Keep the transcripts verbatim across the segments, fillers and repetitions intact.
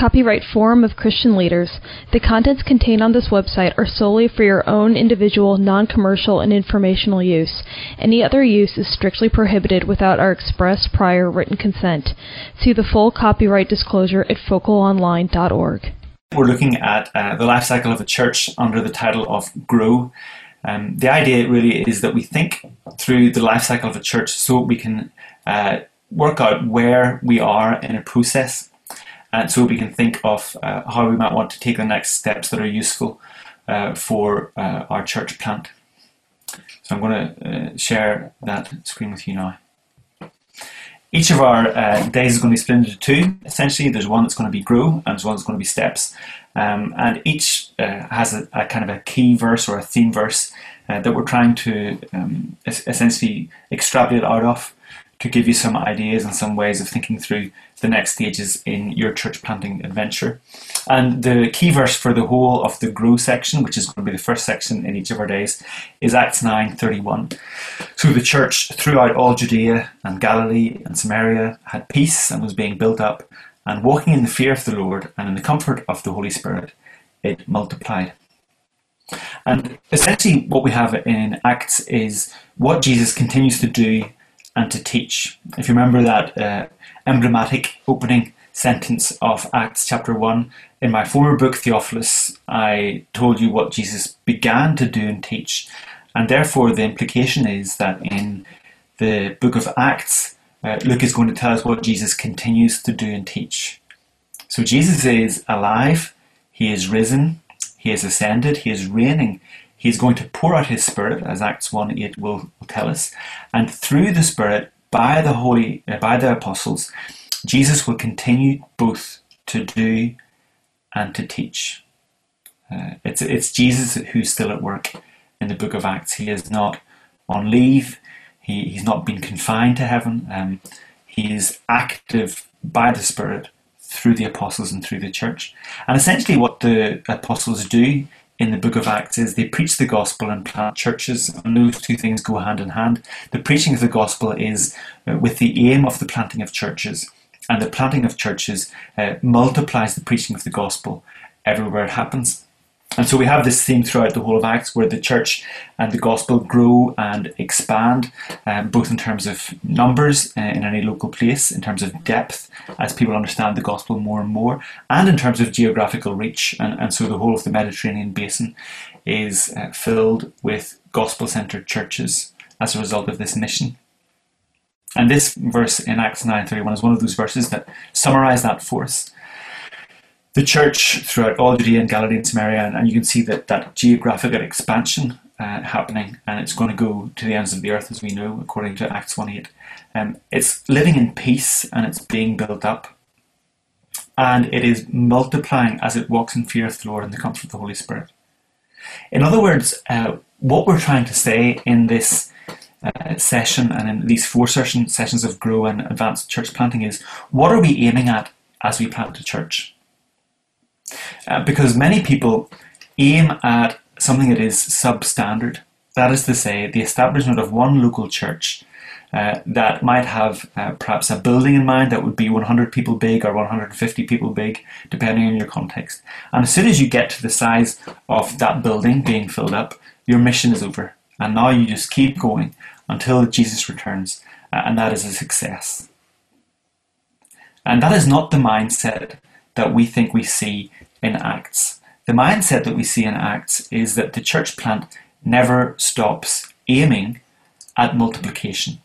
copyright Forum of Christian Leaders. The contents contained on this website are solely for your own individual, non-commercial, and informational use. Any other use is strictly prohibited without our express prior written consent. See the full copyright disclosure at focal online dot org. We're looking at uh, the life cycle of a church under the title of Grow. Um, the idea really is that we think through the life cycle of a church so we can uh, work out where we are in a process, and so we can think of uh, how we might want to take the next steps that are useful uh, for uh, our church plant. So I'm going to uh, share that screen with you now. Each of our uh, days is going to be split into two. Essentially, there's one that's going to be grow, and there's one that's going to be steps. Um, and each uh, has a, a kind of a key verse or a theme verse uh, that we're trying to um, es- essentially extrapolate out of to give you some ideas and some ways of thinking through the next stages in your church planting adventure. And the key verse for the whole of the grow section, which is going to be the first section in each of our days, is Acts nine thirty-one. So the church throughout all Judea and Galilee and Samaria had peace and was being built up, and walking in the fear of the Lord and in the comfort of the Holy Spirit, it multiplied. And essentially what we have in Acts is what Jesus continues to do and to teach. If you remember that uh, emblematic opening sentence of Acts chapter one, in my former book Theophilus, I told you what Jesus began to do and teach. And therefore the implication is that in the book of Acts, uh, Luke is going to tell us what Jesus continues to do and teach. So Jesus is alive, he is risen, he is ascended, he is reigning. He is going to pour out his Spirit, as Acts one eight will, will tell us, and through the Spirit, by the holy, uh, by the apostles, Jesus will continue both to do and to teach. Uh, it's it's Jesus who's still at work in the book of Acts. He is not on leave. He he's not been confined to heaven. Um, he is active by the Spirit through the apostles and through the church. And essentially, what the apostles do in the book of Acts is they preach the gospel and plant churches, and those two things go hand in hand. The preaching of the gospel is uh, with the aim of the planting of churches, and the planting of churches uh, multiplies the preaching of the gospel everywhere it happens. And so we have this theme throughout the whole of Acts where the church and the gospel grow and expand, um, both in terms of numbers uh, in any local place, in terms of depth as people understand the gospel more and more, and in terms of geographical reach. And, and so the whole of the Mediterranean basin is uh, filled with gospel-centered churches as a result of this mission. And this verse in Acts nine thirty-one is one of those verses that summarize that for us. The church throughout all Judea and Galilee and Samaria, and, and you can see that that geographical expansion uh, happening, and it's going to go to the ends of the earth, as we know, according to Acts one eight. Um, it's living in peace, and it's being built up, and it is multiplying as it walks in fear of the Lord and the comfort of the Holy Spirit. In other words, uh, what we're trying to say in this uh, session and in these four session, sessions of Grow and Advanced Church Planting is, what are we aiming at as we plant a church? Uh, because many people aim at something that is substandard. That is to say, the establishment of one local church uh, that might have uh, perhaps a building in mind that would be one hundred people big or one hundred fifty people big, depending on your context. And as soon as you get to the size of that building being filled up, your mission is over. And now you just keep going until Jesus returns, uh, and that is a success. And that is not the mindset that we think we see in Acts. The mindset that we see in Acts is that the church plant never stops aiming at multiplication.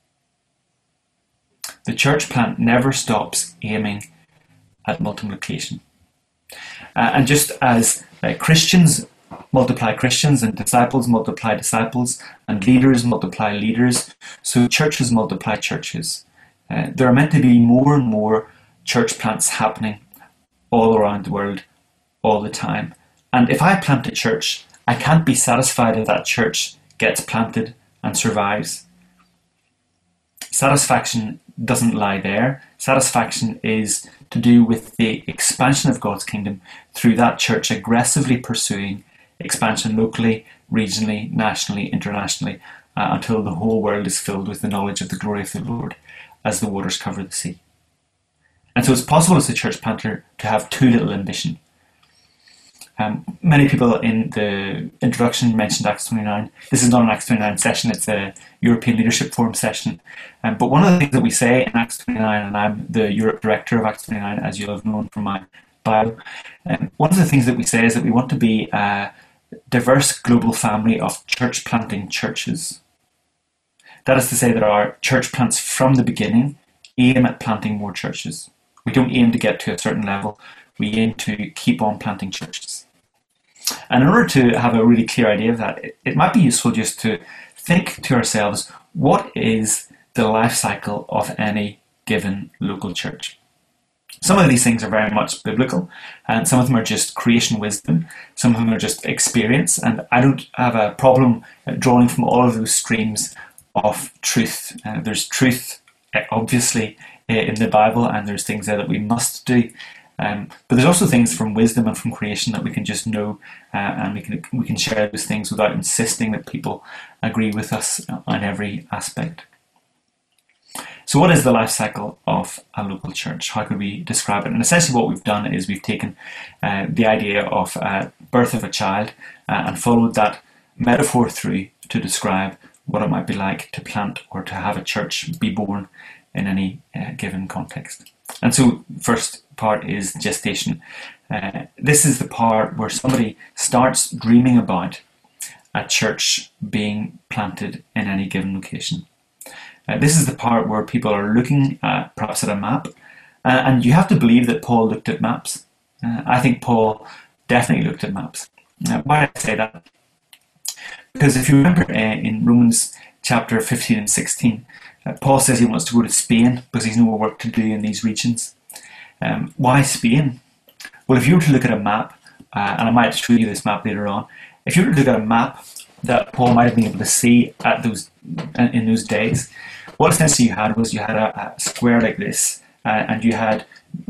The church plant never stops aiming at multiplication. Uh, and just as uh, Christians multiply Christians and disciples multiply disciples and leaders multiply leaders, so churches multiply churches. Uh, there are meant to be more and more church plants happening all around the world, all the time. And if I plant a church, I can't be satisfied if that church gets planted and survives. Satisfaction doesn't lie there. Satisfaction is to do with the expansion of God's kingdom through that church aggressively pursuing expansion locally, regionally, nationally, internationally, uh, until the whole world is filled with the knowledge of the glory of the Lord as the waters cover the sea. And so it's possible as a church planter to have too little ambition. Um, many people in the introduction mentioned Acts twenty-nine. This is not an Acts twenty-nine session, it's a European Leadership Forum session. Um, but one of the things that we say in Acts twenty-nine, and I'm the Europe director of Acts twenty-nine, as you'll have known from my bio, um, one of the things that we say is that we want to be a diverse global family of church planting churches. That is to say that our church plants from the beginning aim at planting more churches. We don't aim to get to a certain level, we aim to keep on planting churches. And in order to have a really clear idea of that, it, it might be useful just to think to ourselves, what is the life cycle of any given local church? Some of these things are very much biblical, and some of them are just creation wisdom, some of them are just experience, and I don't have a problem drawing from all of those streams of truth. Uh, there's truth, obviously, in the Bible, and there's things there that we must do. Um, but there's also things from wisdom and from creation that we can just know, uh, and we can we can share those things without insisting that people agree with us on every aspect. So what is the life cycle of a local church? How could we describe it? And essentially what we've done is we've taken uh, the idea of uh, birth of a child uh, and followed that metaphor through to describe what it might be like to plant or to have a church be born in any uh, given context. And so first part is gestation. Uh, this is the part where somebody starts dreaming about a church being planted in any given location. Uh, this is the part where people are looking at, perhaps at a map, uh, and you have to believe that Paul looked at maps. Uh, I think Paul definitely looked at maps. Uh, why do I say that? Because if you remember uh, in Romans chapter fifteen and sixteen, uh, Paul says he wants to go to Spain because he's no more work to do in these regions. Um, why Spain? Well, if you were to look at a map, uh, and I might show you this map later on, if you were to look at a map that Paul might have been able to see at those in those days, what essentially you had was you had a, a square like this, uh, and you had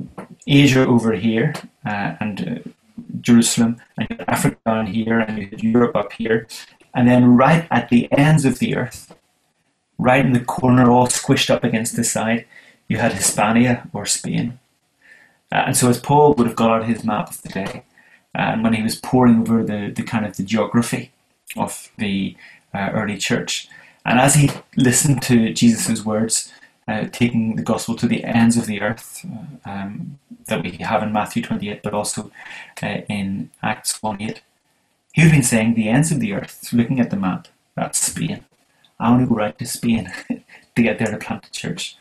Asia over here, uh, and uh, Jerusalem, and you had Africa down here, and you had Europe up here, and then right at the ends of the earth, right in the corner, all squished up against the side, you had Hispania or Spain. Uh, and so as Paul would have got out his map of the day, uh, and when he was poring over the, the kind of the geography of the uh, early church, and as he listened to Jesus' words, uh, taking the gospel to the ends of the earth, uh, um, that we have in Matthew twenty-eight, but also uh, in Acts one eight, he would have been saying, the ends of the earth, looking at the map, that's Spain. I want to go right to Spain to get there to plant a church.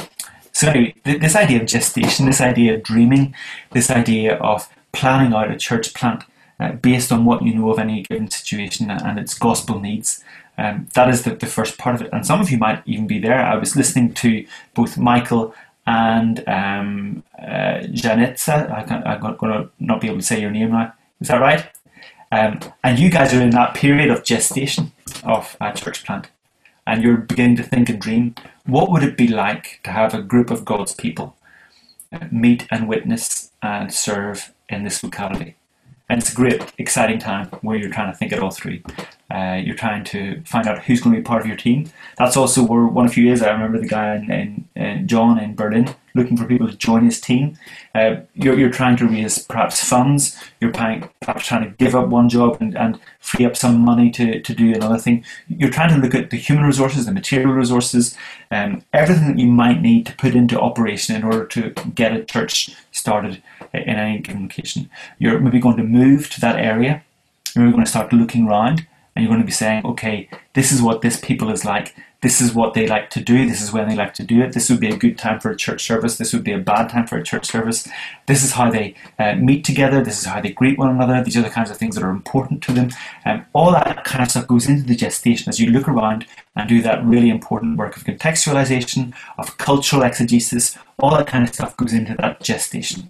So anyway, th- this idea of gestation, this idea of dreaming, this idea of planning out a church plant uh, based on what you know of any given situation and its gospel needs, um, that is the, the first part of it. And some of you might even be there. I was listening to both Michael and um, uh, Janitza. I can't, I'm going to not be able to say your name now. Is that right? Um, and you guys are in that period of gestation of a church plant. And you're beginning to think and dream, what would it be like to have a group of God's people uh, meet and witness and serve in this locality? And it's a great, exciting time where you're trying to think it all through. Uh, you're trying to find out who's going to be part of your team. That's also where one of you is. I remember the guy in, in, in John in Berlin looking for people to join his team. Uh, you're, you're trying to raise perhaps funds. You're trying, perhaps trying to give up one job and, and free up some money to, to do another thing. You're trying to look at the human resources, the material resources, um, everything that you might need to put into operation in order to get a church started in any given location. You're maybe going to move to that area. You're going to start looking around. And you're going to be saying, okay, this is what this people is like. This is what they like to do. This is when they like to do it. This would be a good time for a church service. This would be a bad time for a church service. This is how they uh, meet together. This is how they greet one another. These are the kinds of things that are important to them. And um, all that kind of stuff goes into the gestation as you look around and do that really important work of contextualization, of cultural exegesis. All that kind of stuff goes into that gestation.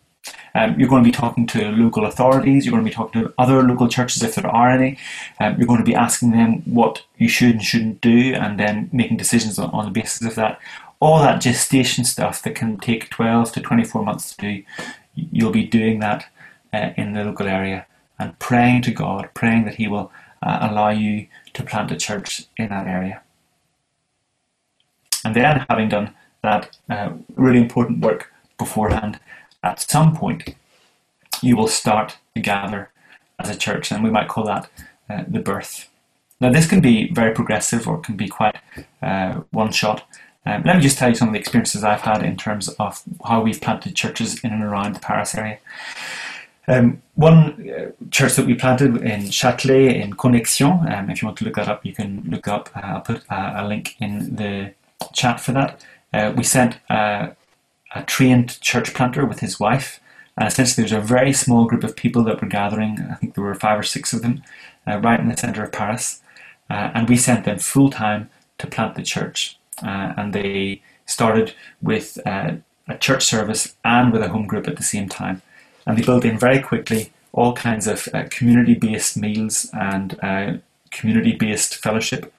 Um, you're going to be talking to local authorities, you're going to be talking to other local churches if there are any, um, you're going to be asking them what you should and shouldn't do and then making decisions on, on the basis of that. All that gestation stuff that can take twelve to twenty-four months to do, you'll be doing that uh, in the local area and praying to God, praying that He will uh, allow you to plant a church in that area. And then, having done that uh, really important work, beforehand, at some point you will start to gather as a church, and we might call that uh, the birth. Now, this can be very progressive or can be quite uh, one shot. Um, let me just tell you some of the experiences I've had in terms of how we've planted churches in and around the Paris area. Um, one uh, church that we planted in Châtelet in Connexion, um, if you want to look that up, you can look up. Uh, I'll put uh, a link in the chat for that. Uh, we sent uh, a trained church planter with his wife, and essentially there's a very small group of people that were gathering. I think there were five or six of them, uh, right in the centre of Paris, uh, and we sent them full time to plant the church. Uh, and they started with uh, a church service and with a home group at the same time. And they built in very quickly all kinds of uh, community-based meals and uh, community-based fellowship.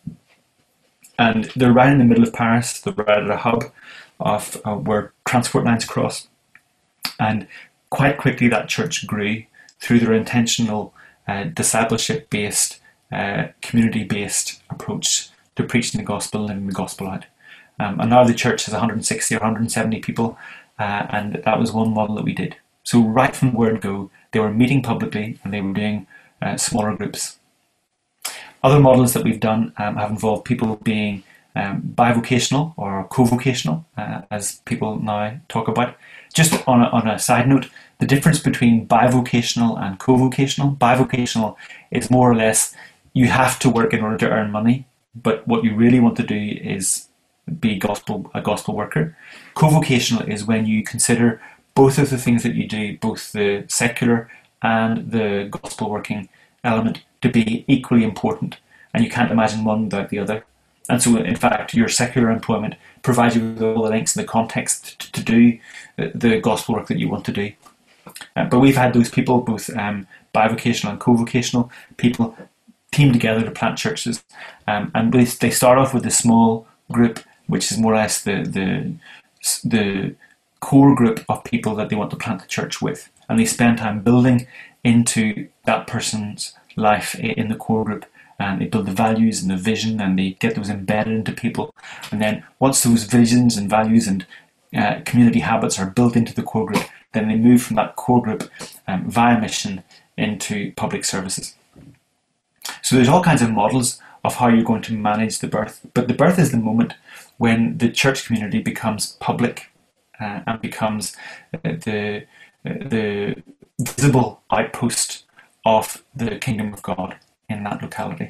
And they're right in the middle of Paris. They're right at a hub of uh, where transport lines cross. And quite quickly that church grew through their intentional uh, discipleship-based, uh, community-based approach to preaching the gospel and living the gospel out. Um, and now the church has one hundred sixty or one hundred seventy people, uh, and that was one model that we did. So right from the word go, they were meeting publicly and they were doing uh, smaller groups. Other models that we've done um, have involved people being um, bivocational or co-vocational, uh, as people now talk about. Just on a, on a side note, the difference between bivocational and co-vocational, bivocational is more or less you have to work in order to earn money, but what you really want to do is be gospel a gospel worker. Co-vocational is when you consider both of the things that you do, both the secular and the gospel working element, to be equally important, and you can't imagine one without the other. And so, in fact, your secular employment provides you with all the links and the context to, to do the gospel work that you want to do. Uh, but we've had those people, both um, bivocational and co-vocational people, team together to plant churches, um, and they, they start off with a small group, which is more or less the, the the core group of people that they want to plant the church with, and they spend time building into that person's life in the core group, and they build the values and the vision, and they get those embedded into people. And then once those visions and values and uh, community habits are built into the core group, then they move from that core group um, via mission into public services. So there's all kinds of models of how you're going to manage the birth, but the birth is the moment when the church community becomes public uh, and becomes uh, the uh, the visible outpost of the kingdom of God in that locality.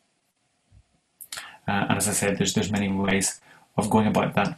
Uh, and as I said, there's there's many ways of going about that.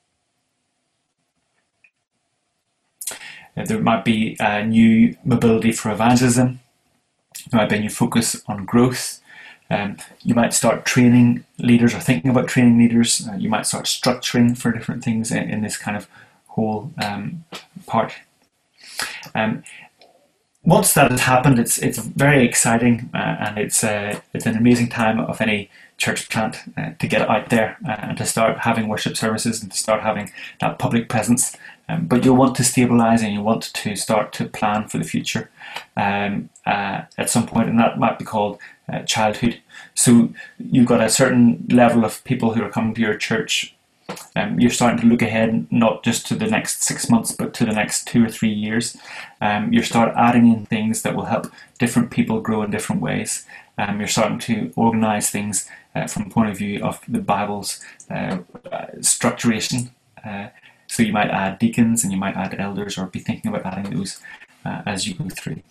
Uh, there might be a new mobility for evangelism. There might be a new focus on growth. Um, you might start training leaders or thinking about training leaders. Uh, you might start structuring for different things in, in this kind of whole um, part. Um, once that has happened, it's it's very exciting, uh, and it's uh, it's an amazing time of any church plant uh, to get out there uh, and to start having worship services and to start having that public presence. Um, but you'll want to stabilise and you want to start to plan for the future um, uh, at some point, and that might be called uh, childhood. So you've got a certain level of people who are coming to your church. Um, you're starting to look ahead, not just to the next six months, but to the next two or three years. Um, you start adding in things that will help different people grow in different ways. Um, you're starting to organise things uh, from the point of view of the Bible's uh, uh, structuration. Uh, So you might add deacons and you might add elders, or be thinking about adding those uh, as you go through.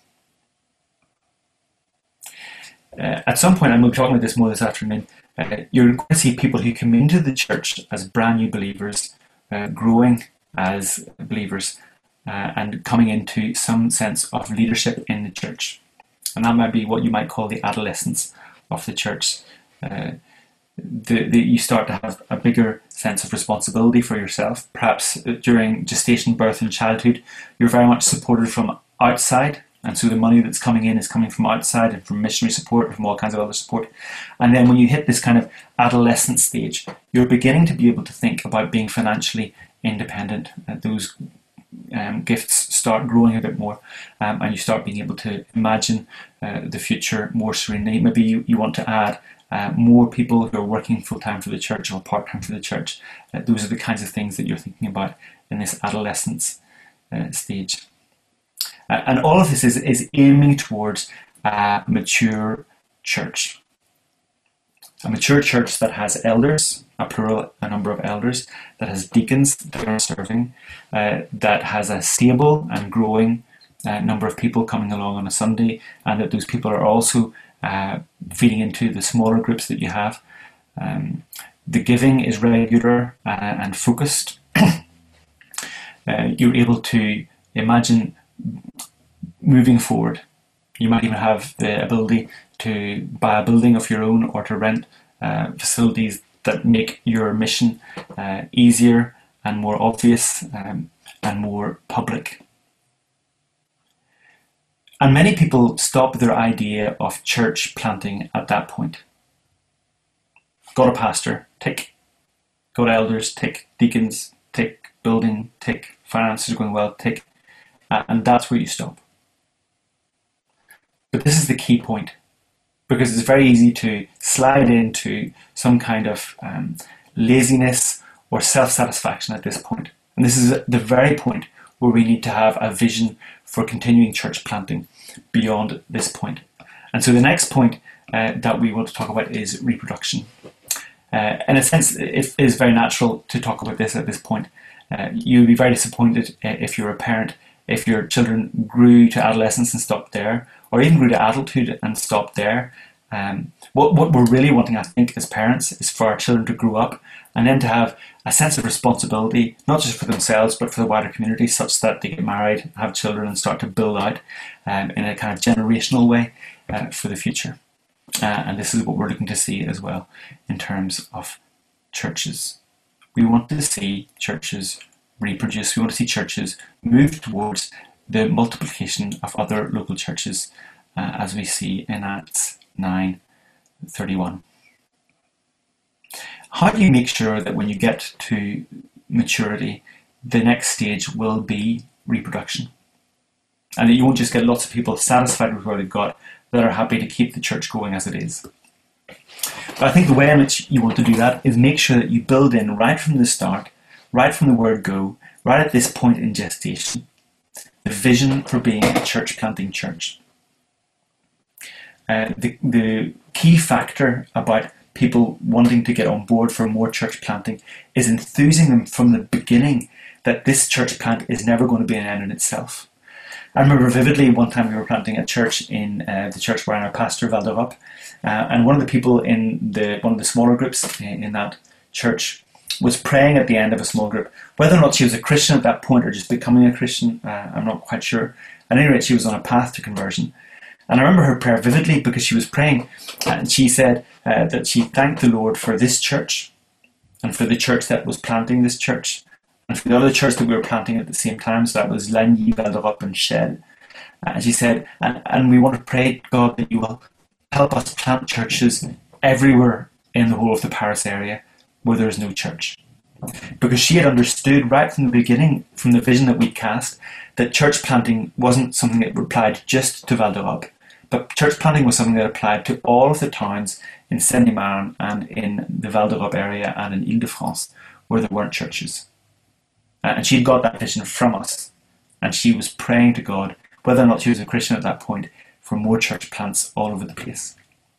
Uh, at some point, and we'll be talking about this more this afternoon, uh, you're going to see people who come into the church as brand new believers, uh, growing as believers, uh, and coming into some sense of leadership in the church. And that might be what you might call the adolescence of the church. Uh, The, the, you start to have a bigger sense of responsibility for yourself. Perhaps during gestation, birth and childhood, you're very much supported from outside, and so the money that's coming in is coming from outside and from missionary support and from all kinds of other support. And then when you hit this kind of adolescent stage, you're beginning to be able to think about being financially independent. Uh, those um, gifts start growing a bit more, um, and you start being able to imagine uh, the future more serenely. Maybe you, you want to add uh, more people who are working full-time for the church or part-time for the church. Uh, those are the kinds of things that you're thinking about in this adolescence uh, stage. Uh, and all of this is, is aiming towards a mature church. A mature church that has elders, a plural, a number of elders, that has deacons that are serving, uh, that has a stable and growing uh, number of people coming along on a Sunday, and that those people are also uh, feeding into the smaller groups that you have. Um, the giving is regular uh, and focused. uh, you're able to imagine moving forward. You might even have the ability to buy a building of your own or to rent uh, facilities that make your mission uh, easier and more obvious um, and more public. And many people stop their idea of church planting at that point. Got a pastor, tick. Got elders, tick. Deacons, tick. Building, tick. Finances are going well, tick. Uh, and that's where you stop. But this is the key point, because it's very easy to slide into some kind of um, laziness or self-satisfaction at this point. And this is the very point where we need to have a vision for continuing church planting beyond this point. And so the next point uh, that we want to talk about is reproduction. Uh, in a sense, it is very natural to talk about this at this point. Uh, you'll be very disappointed uh, if you're a parent, if your children grew to adolescence and stopped there, or even grew to adulthood and stopped there. Um, what, what we're really wanting, I think, as parents is for our children to grow up and then to have a sense of responsibility, not just for themselves, but for the wider community, such that they get married, have children, and start to build out um, in a kind of generational way uh, for the future. Uh, and this is what we're looking to see as well in terms of churches. We want to see churches reproduce. We want to see churches move towards the multiplication of other local churches, uh, as we see in Acts nine thirty-one. How do you make sure that when you get to maturity, the next stage will be reproduction? And that you won't just get lots of people satisfied with what they've got, that are happy to keep the church going as it is. But I think the way in which you want to do that is make sure that you build in right from the start, right from the word go, right at this point in gestation, the vision for being a church planting church. Uh, the, the key factor about people wanting to get on board for more church planting is enthusing them from the beginning that this church plant is never going to be an end in itself. I remember vividly one time we were planting a church in uh, the church where I'm a pastor, Val d'Europe, uh, and one of the people in the one of the smaller groups in, in that church was praying at the end of a small group. Whether or not she was a Christian at that point or just becoming a Christian, uh, I'm not quite sure. At any rate, she was on a path to conversion. And I remember her prayer vividly because she was praying, and she said uh, that she thanked the Lord for this church and for the church that was planting this church and for the other church that we were planting at the same time. So that was Lagny, Val d'Europe and Shell. Uh, and she said, and, and we want to pray, God, that you will help us plant churches everywhere in the whole of the Paris area where there is no church. Because she had understood right from the beginning, from the vision that we cast, that church planting wasn't something that applied just to Val d'Europe, but church planting was something that applied to all of the towns in Seine-et-Marne and in the Val d'Europe area and in Ile-de-France where there weren't churches. And she'd got that vision from us, and she was praying to God, whether or not she was a Christian at that point, for more church plants all over the place.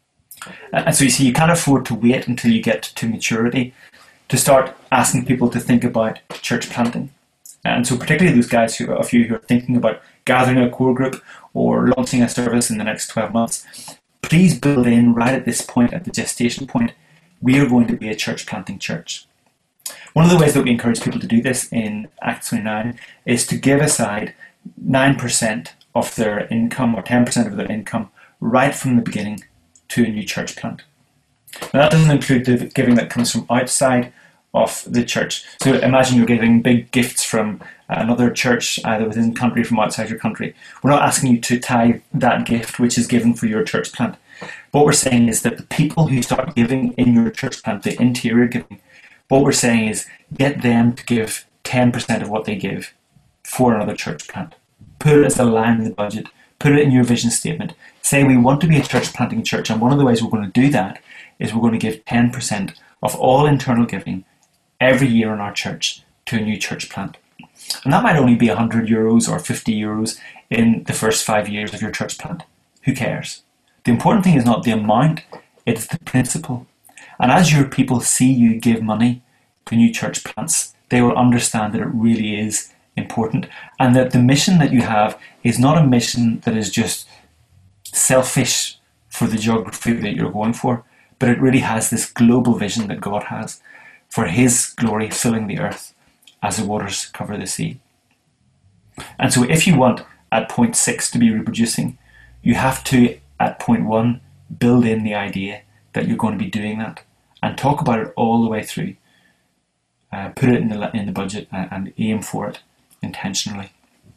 And so you see, you can't afford to wait until you get to maturity to start asking people to think about church planting. And so particularly those guys who, of you who are thinking about gathering a core group or launching a service in the next twelve months, please build in right at this point, at the gestation point, we are going to be a church planting church. One of the ways that we encourage people to do this in Acts twenty-nine is to give aside nine percent of their income or ten percent of their income right from the beginning to a new church plant. Now that doesn't include the giving that comes from outside of the church. So imagine you're giving big gifts from another church, either within the country or from outside your country. We're not asking you to tithe that gift which is given for your church plant. What we're saying is that the people who start giving in your church plant, the interior giving, what we're saying is get them to give ten percent of what they give for another church plant. Put it as a line in the budget. Put it in your vision statement. Say we want to be a church planting church, and one of the ways we're going to do that is we're going to give ten percent of all internal giving every year in our church to a new church plant. And that might only be one hundred euros or fifty euros in the first five years of your church plant. Who cares? The important thing is not the amount, it's the principle. And as your people see you give money to new church plants, they will understand that it really is important, and that the mission that you have is not a mission that is just selfish for the geography that you're going for, but it really has this global vision that God has for his glory filling the earth as the waters cover the sea. And so if you want at point six to be reproducing, you have to at point one build in the idea that you're going to be doing that and talk about it all the way through. Uh, put it in the, in the budget and, and aim for it intentionally.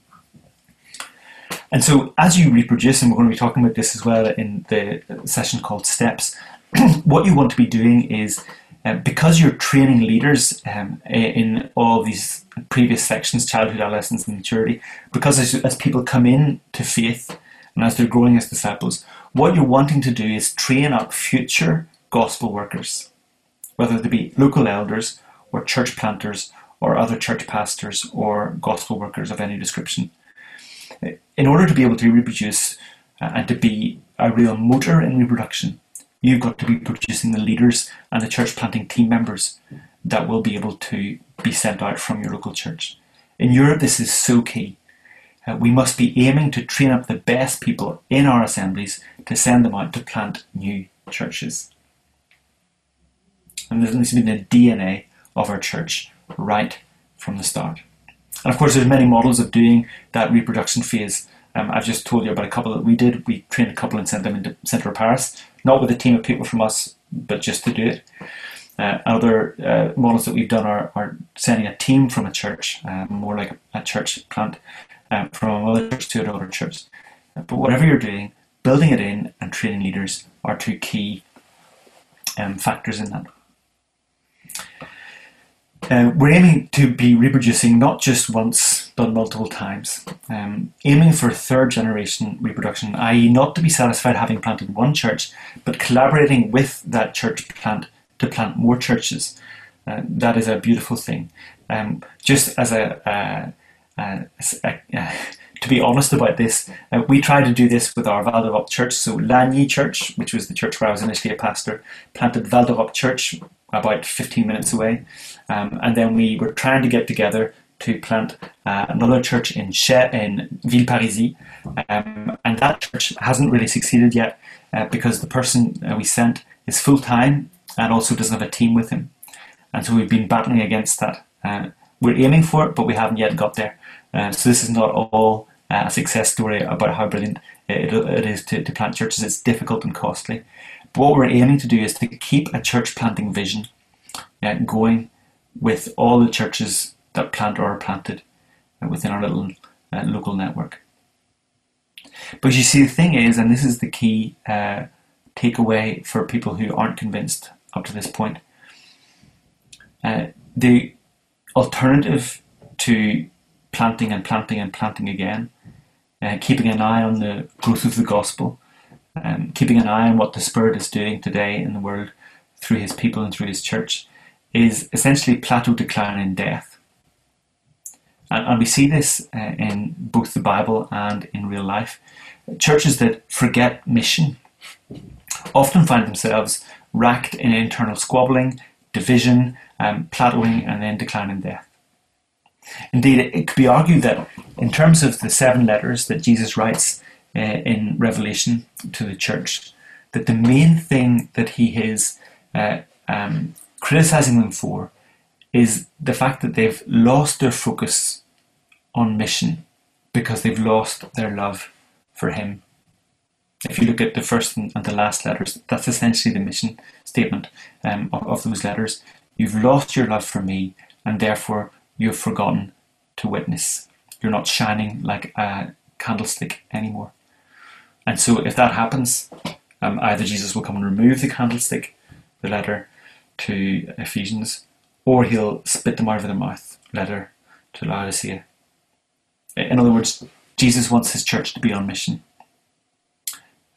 And so as you reproduce, and we're going to be talking about this as well in the session called Steps, what you want to be doing is, uh, because you're training leaders um, in all these previous sections, childhood, adolescence and maturity, because as, as people come in to faith and as they're growing as disciples, what you're wanting to do is train up future gospel workers, whether they be local elders or church planters or other church pastors or gospel workers of any description. In order to be able to reproduce uh, and to be a real motor in reproduction, you've got to be producing the leaders and the church planting team members that will be able to be sent out from your local church. In Europe, this is so key. Uh, we must be aiming to train up the best people in our assemblies to send them out to plant new churches. And this has been the D N A of our church right from the start. And of course, there's many models of doing that reproduction phase. Um, I've just told you about a couple that we did. We trained a couple and sent them into Centre of Paris, not with a team of people from us, but just to do it. Uh, other uh, models that we've done are, are sending a team from a church, uh, more like a, a church plant, uh, from another church to another church. Uh, but whatever you're doing, building it in and training leaders are two key um, factors in that. Uh, we're aiming to be reproducing not just once, but multiple times. Um, aiming for third generation reproduction, that is not to be satisfied having planted one church, but collaborating with that church plant to plant more churches. Uh, that is a beautiful thing. Um, just as a, a, a, a, a to be honest about this, uh, we tried to do this with our Val d'Europe church. So Lagny Church, which was the church where I was initially a pastor, planted Val d'Europe Church about fifteen minutes away. Um, and then we were trying to get together to plant uh, another church in Che- in Villeparisis. Um, and that church hasn't really succeeded yet uh, because the person uh, we sent is full-time and also doesn't have a team with him. And so we've been battling against that. Uh, we're aiming for it, but we haven't yet got there. Uh, so this is not all uh, a success story about how brilliant it, it is to, to plant churches. It's difficult and costly. But what we're aiming to do is to keep a church planting vision uh, going with all the churches that plant or are planted uh, within our little uh, local network. But you see, the thing is, and this is the key uh, takeaway for people who aren't convinced up to this point, uh, the alternative to planting and planting and planting again, uh, keeping an eye on the growth of the gospel, um, keeping an eye on what the Spirit is doing today in the world through his people and through his church, is essentially plateau decline in death. And, and we see this uh, in both the Bible and in real life. Churches that forget mission often find themselves racked in internal squabbling, division, um, plateauing, and then decline in death. Indeed, it, it could be argued that in terms of the seven letters that Jesus writes uh, in Revelation to the church, that the main thing that he is uh, um, criticizing them for is the fact that they've lost their focus on mission because they've lost their love for him. If you look at the first and the last letters, that's essentially the mission statement um, of, of those letters. You've lost your love for me, and therefore you've forgotten to witness. You're not shining like a candlestick anymore. And so if that happens, um, either Jesus will come and remove the candlestick, the letter to Ephesians, or he'll spit them out of their mouth, letter to Laodicea. In other words, Jesus wants his church to be on mission.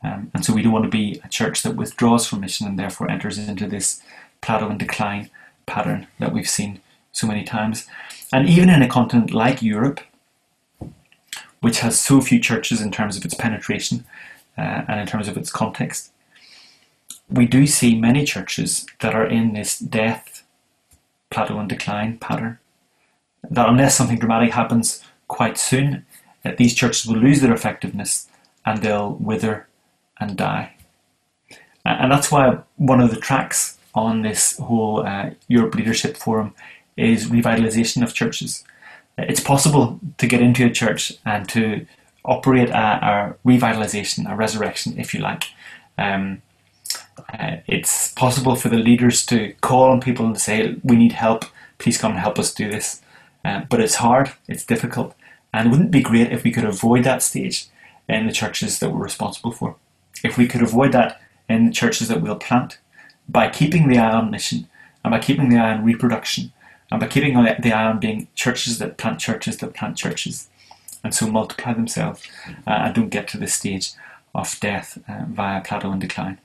Um, and so we don't want to be a church that withdraws from mission and therefore enters into this plateau and decline pattern that we've seen so many times. And even in a continent like Europe, which has so few churches in terms of its penetration uh, and in terms of its context, we do see many churches that are in this death, plateau and decline pattern. That unless something dramatic happens quite soon, that these churches will lose their effectiveness and they'll wither and die. And that's why one of the tracks on this whole uh, Europe Leadership Forum is revitalisation of churches. It's possible to get into a church and to operate a, a revitalisation, a resurrection, if you like. Um, uh, it's possible for the leaders to call on people and say, we need help, please come and help us do this. Uh, but it's hard, it's difficult, and wouldn't it be great if we could avoid that stage in the churches that we're responsible for? If we could avoid that in the churches that we'll plant, by keeping the eye on mission, and by keeping the eye on reproduction, and by keeping the eye on being churches that plant churches that plant churches, and so multiply themselves uh, and don't get to this stage of death uh, via plateau and decline.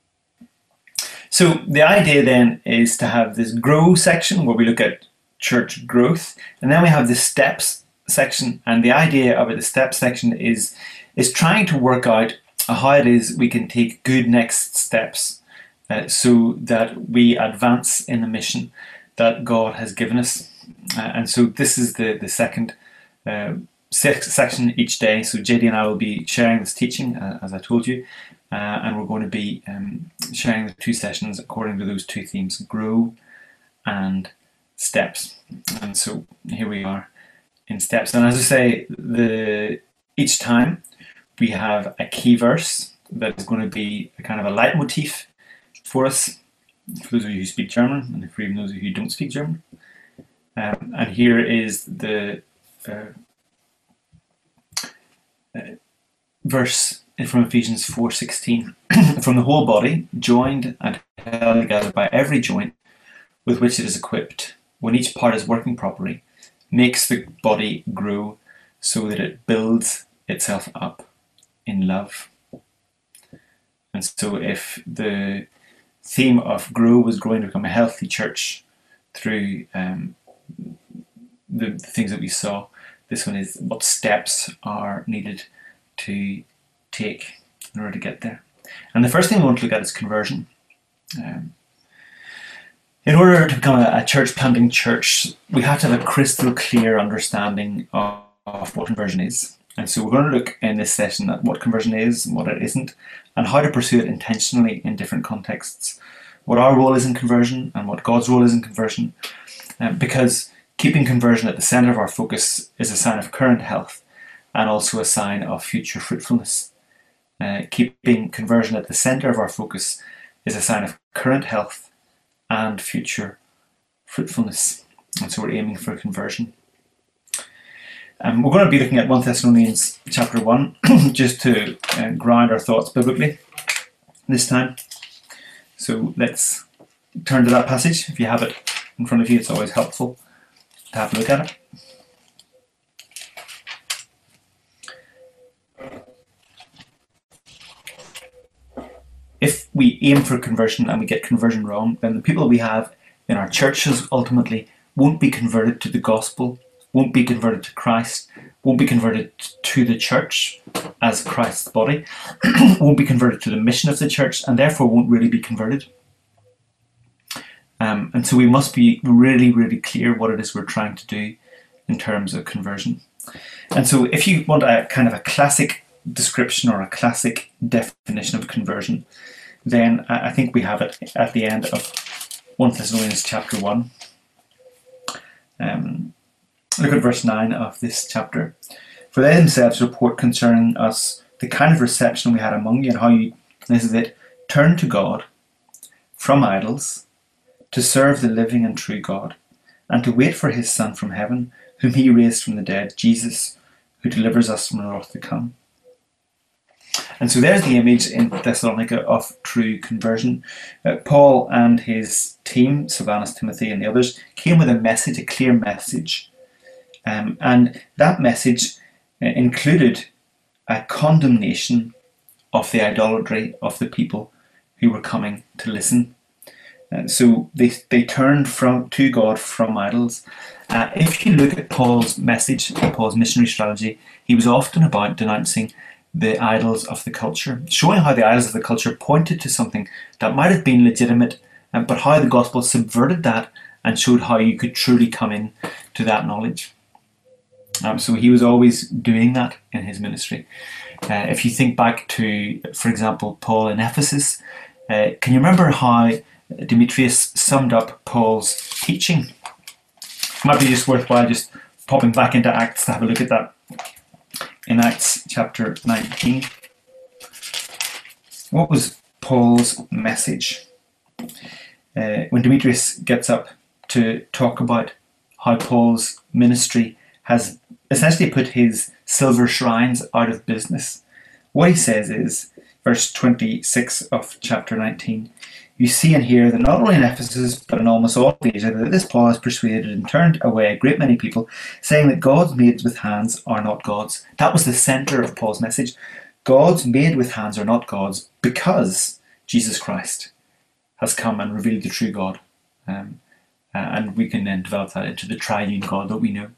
So the idea then is to have this grow section where we look at church growth, and then we have the steps section, and the idea of it, the steps section is is trying to work out how it is we can take good next steps uh, so that we advance in the mission that God has given us. Uh, and so this is the, the second uh, section each day. So J D and I will be sharing this teaching, uh, as I told you, uh, and we're going to be um, sharing the two sessions according to those two themes, grow and steps. And so here we are in steps. And as I say, the each time we have a key verse that is going to be a kind of a leitmotif for us, for those of you who speak German, and for even those of you who don't speak German. Um, and here is the uh, uh, verse from Ephesians four sixteen. From the whole body, joined and held together by every joint with which it is equipped, when each part is working properly, makes the body grow so that it builds itself up in love. And so if the theme of grow was growing to become a healthy church through um, the, the things that we saw, this one is what steps are needed to take in order to get there. And the first thing we want to look at is conversion. Um, in order to become a, a church planting church, we have to have a crystal clear understanding of, of what conversion is. And so we're going to look in this session at what conversion is and what it isn't, and how to pursue it intentionally in different contexts. What our role is in conversion and what God's role is in conversion. Um, because keeping conversion at the centre of our focus is a sign of current health and also a sign of future fruitfulness. Uh, keeping conversion at the centre of our focus is a sign of current health and future fruitfulness. And so we're aiming for conversion. Um, we're going to be looking at First Thessalonians chapter one, just to uh, ground our thoughts biblically this time. So let's turn to that passage. If you have it in front of you, it's always helpful to have a look at it. If we aim for conversion and we get conversion wrong, then the people we have in our churches ultimately won't be converted to the gospel, won't be converted to Christ, won't be converted to the church as Christ's body, won't be converted to the mission of the church, and therefore won't really be converted. Um, and so we must be really, really clear what it is we're trying to do in terms of conversion. And so if you want a kind of a classic description or a classic definition of conversion, then I think we have it at the end of First Thessalonians chapter one. Um, Look at verse nine of this chapter. For they themselves report concerning us the kind of reception we had among you, and how you, this is it, turned to God from idols to serve the living and true God, and to wait for his Son from heaven, whom he raised from the dead, Jesus, who delivers us from the wrath to come. And so there's the image in Thessalonica of true conversion. Uh, Paul and his team, Silvanus, Timothy and the others, came with a message, a clear message. Um, and that message uh, included a condemnation of the idolatry of the people who were coming to listen. Uh, so they they turned from to God from idols. Uh, if you look at Paul's message, Paul's missionary strategy, he was often about denouncing the idols of the culture, showing how the idols of the culture pointed to something that might have been legitimate, um, but how the gospel subverted that and showed how you could truly come in to that knowledge. Um, so he was always doing that in his ministry. Uh, if you think back to, for example, Paul in Ephesus, uh, can you remember how Demetrius summed up Paul's teaching? It might be just worthwhile just popping back into Acts to have a look at that. In Acts chapter nineteen, what was Paul's message? Uh, when Demetrius gets up to talk about how Paul's ministry has essentially put his silver shrines out of business, what he says is, verse twenty-six of chapter nineteen, you see and hear that not only in Ephesus, but in almost all Asia, that this Paul has persuaded and turned away a great many people, saying that gods made with hands are not gods. That was the centre of Paul's message. Gods made with hands are not gods, because Jesus Christ has come and revealed the true God. Um, uh, and we can then develop that into the triune God that we know.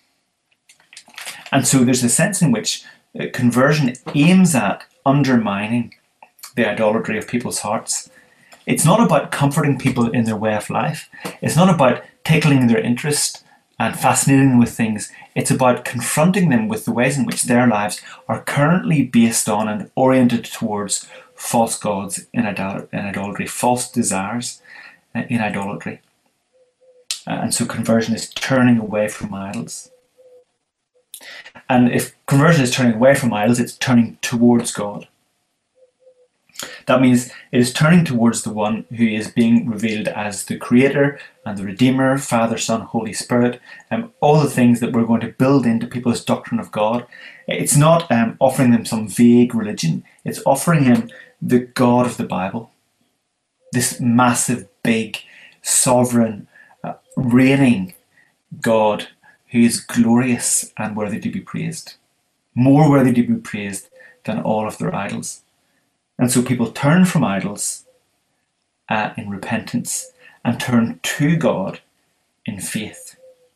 And so there's a sense in which uh, conversion aims at undermining the idolatry of people's hearts. It's not about comforting people in their way of life. It's not about tickling their interest and fascinating them with things. It's about confronting them with the ways in which their lives are currently based on and oriented towards false gods in idolatry, false desires in idolatry. And so conversion is turning away from idols. And if conversion is turning away from idols, it's turning towards God. That means it is turning towards the one who is being revealed as the Creator and the Redeemer, Father, Son, Holy Spirit, and um, all the things that we're going to build into people's doctrine of God. It's not um, offering them some vague religion. It's offering him the God of the Bible. This massive, big, sovereign, uh, reigning God who is glorious and worthy to be praised. More worthy to be praised than all of their idols. And so people turn from idols uh, in repentance and turn to God in faith.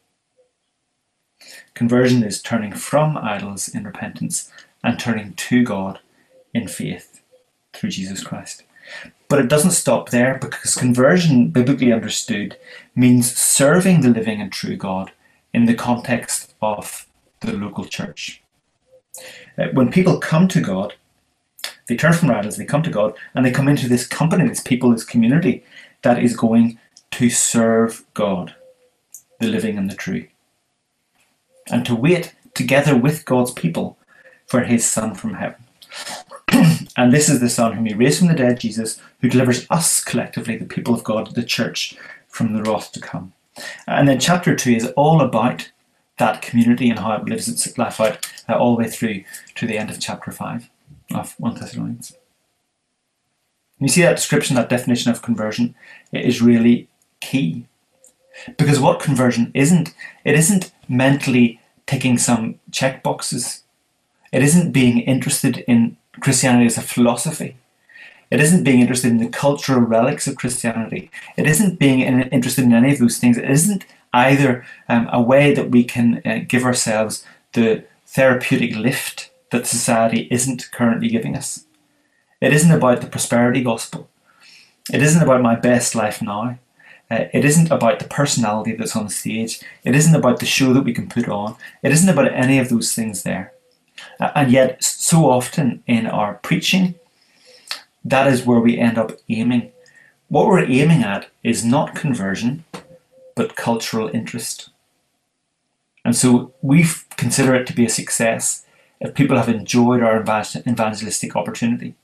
Conversion is turning from idols in repentance and turning to God in faith through Jesus Christ. But it doesn't stop there, because conversion, biblically understood, means serving the living and true God in the context of the local church. Uh, when people come to God, they turn from idols, they come to God, and they come into this company, this people, this community that is going to serve God, the living and the true, and to wait together with God's people for his Son from heaven. And this is the Son whom he raised from the dead, Jesus, who delivers us collectively, the people of God, the church, from the wrath to come. And then chapter two is all about that community and how it lives its life out uh, all the way through to the end of chapter five. Of First Thessalonians. You see that description, that definition of conversion is really key. Because what conversion isn't, it isn't mentally ticking some check boxes. It isn't being interested in Christianity as a philosophy. It isn't being interested in the cultural relics of Christianity. It isn't being in, interested in any of those things. It isn't either um, a way that we can uh, give ourselves the therapeutic lift that society isn't currently giving us. It isn't about the prosperity gospel. It isn't about my best life now. Uh, it isn't about the personality that's on stage. It isn't about the show that we can put on. It isn't about any of those things there. Uh, and yet, so often in our preaching, that is where we end up aiming. What we're aiming at is not conversion, but cultural interest. And so we consider it to be a success if people have enjoyed our evangelistic opportunity.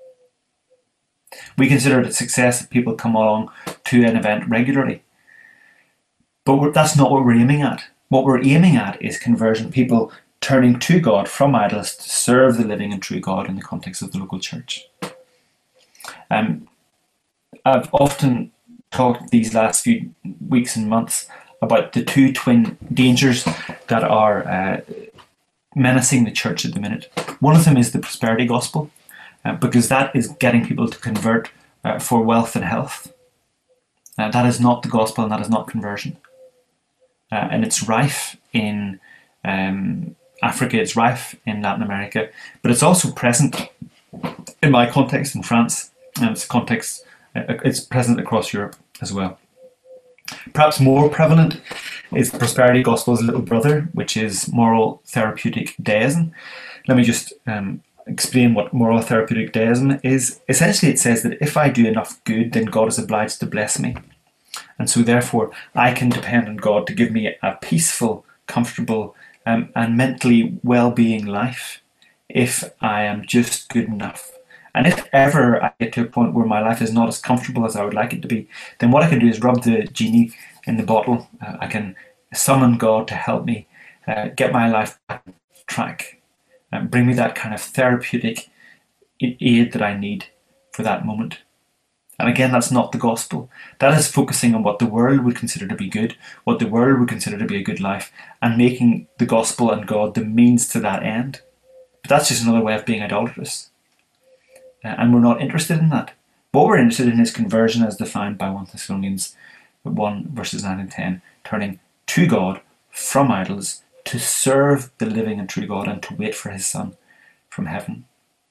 We consider it a success if people come along to an event regularly. But we're, that's not what we're aiming at. What we're aiming at is conversion, people turning to God from idols to serve the living and true God in the context of the local church. Um, I've often talked these last few weeks and months about the two twin dangers that are uh, menacing the church at the minute. One of them is the prosperity gospel. uh, because that is getting people to convert uh, for wealth and health. Uh, that is not the gospel, and that is not conversion. Uh, and it's rife in um, Africa, it's rife in Latin America, but it's also present in my context in France, and it's a context, uh, it's present across Europe as well. Perhaps more prevalent is the prosperity gospel's little brother, which is moral therapeutic deism. Let me just um, explain what moral therapeutic deism is. Essentially, it says that if I do enough good, then God is obliged to bless me. And so therefore, I can depend on God to give me a peaceful, comfortable, um, and mentally well-being life if I am just good enough. And if ever I get to a point where my life is not as comfortable as I would like it to be, then what I can do is rub the genie in the bottle. Uh, I can summon God to help me uh, get my life back on track and bring me that kind of therapeutic aid that I need for that moment. And again, that's not the gospel. That is focusing on what the world would consider to be good, what the world would consider to be a good life, and making the gospel and God the means to that end. But that's just another way of being idolatrous. Uh, and we're not interested in that. What we're interested in is conversion as defined by First Thessalonians one verses nine and ten, turning to God from idols to serve the living and true God and to wait for his Son from heaven.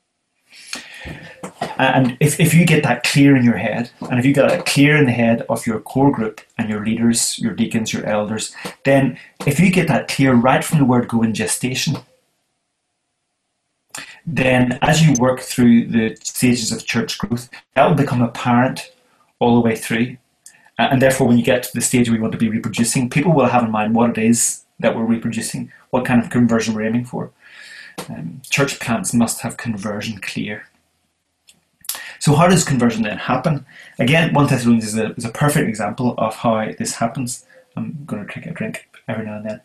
And if, if you get that clear in your head, and if you get that clear in the head of your core group and your leaders, your deacons, your elders, then if you get that clear right from the word go in gestation, then as you work through the stages of church growth, that will become apparent all the way through. And therefore, when you get to the stage where you want to be reproducing, people will have in mind what it is that we're reproducing, what kind of conversion we're aiming for. Um, church plants must have conversion clear. So how does conversion then happen? Again, First Thessalonians is a, is a perfect example of how this happens. I'm going to take a drink every now and then.